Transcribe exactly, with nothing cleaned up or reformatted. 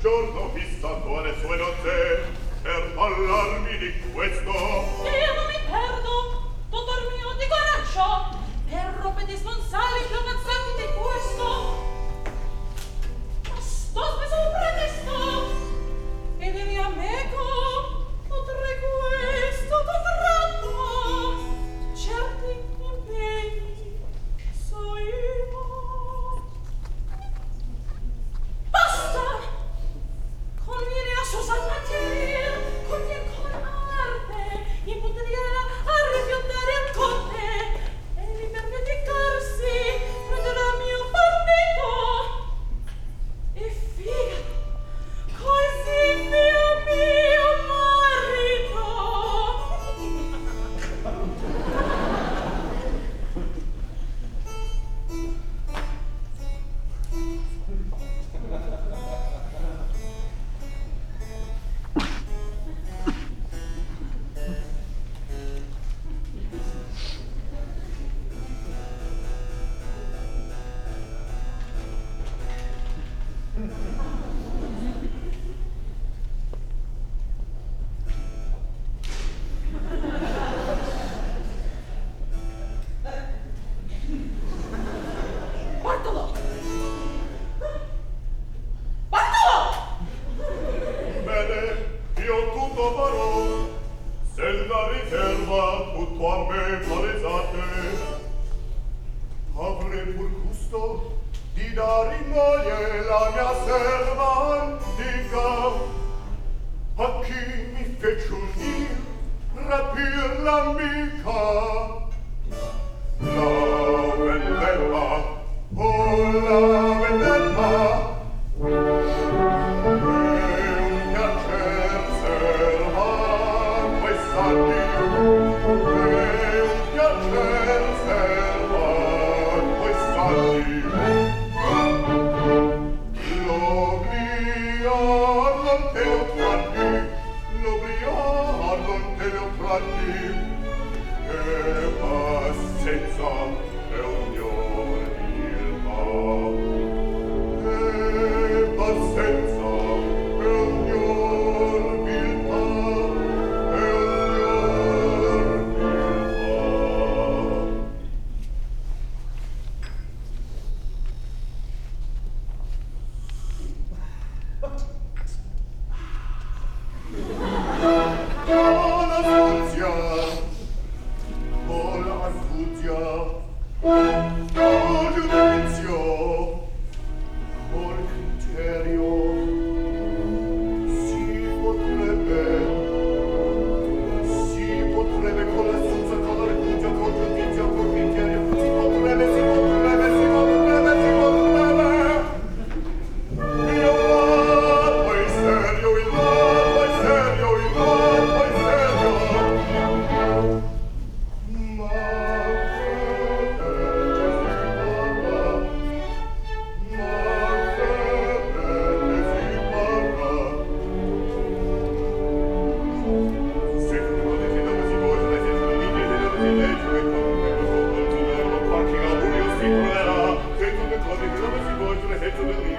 giorno fissato alle sue nozze per parlarmi di questo. Io non mi perdo, dottor mio, di coraggio, per robe di sponsali più avanzati di questo. Ma sto spesso un pretesto, e devi a meco, potrei questo contratto, certi impegni so io. Basta! Conviene a Susan materia, conviene con arte, in punteriera a rifiutare al conte, e mi permedicarsi prenderà mio partito. E figa, così mio mio marito. Bartolo! Bartolo! Bene, io tutto farò, se la riserva tutto a me palesate. Avrei pur gusto di dare in moglie la mia serva antica, a chi mi fece unir, rapir l'amica. La vendetta, oh la vendetta, e un piacer servan quei santi, e un piacer servan quei santi. L'obliar non te lo tratti, l'obliar non te lo tratti, e passenza è ognior viltà, e passenza è ognior viltà, e ognior viltà. Oh, l'astuzia! Oh, l'astuzia! Oh, giudizio! Oh, il criterio! Si potrebbe, si potrebbe con l'astuzia, con l'astuzia, con giudizio, con criterio, si potrebbe, si potrebbe, si potrebbe, si potrebbe! Il mal, poi serio, il mal, poi serio, il mal, poi serio! Ma che belle si parla, ma che belle si parla. Se tu non desideri si vuole, se tu mi chiedi da si legge, e con me lo so, con tu non lo qualche augurio si troverà. Se tu mi trovi, non si vuole, se tu mi